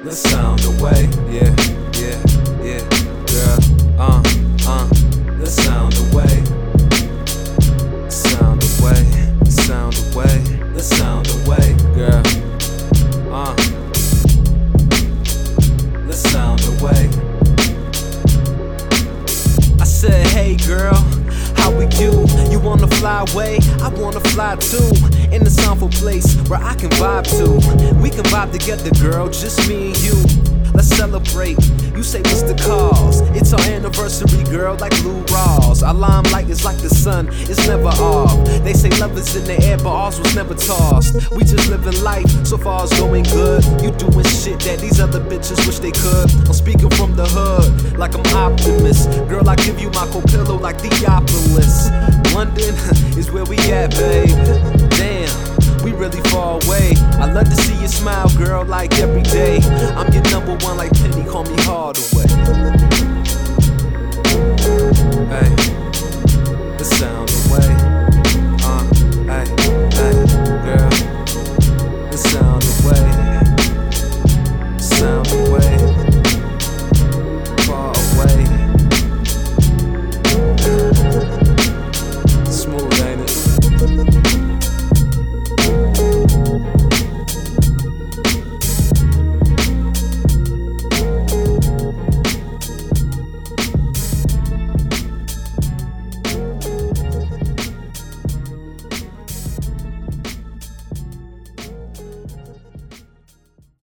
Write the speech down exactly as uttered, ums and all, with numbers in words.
the sound away. Yeah, yeah, yeah, girl. Uh, uh, the sound away. Sound away, the sound away, the sound away, girl. Uh, the sound away. I said, hey girl, how we do? You wanna fly away? I wanna fly too. In the soundful place where I can vibe to. We can vibe together, girl, just me and you. Let's celebrate. You say what's the cause? It's our anniversary, girl, like Lou Rawls. Our limelight is like the sun, it's never off. They say love is in the air, but ours was never tossed. We just living life, so far it's going good. You doing shit that these other bitches wish they could. I'm speaking from the hood, like I'm optimist. Girl, I give you my co-pillow like Theopolis. London is where we at, babe. Damn, we really far away. I love to see you smile, girl, like every day. I'm your number one like Penny, call me Hardaway.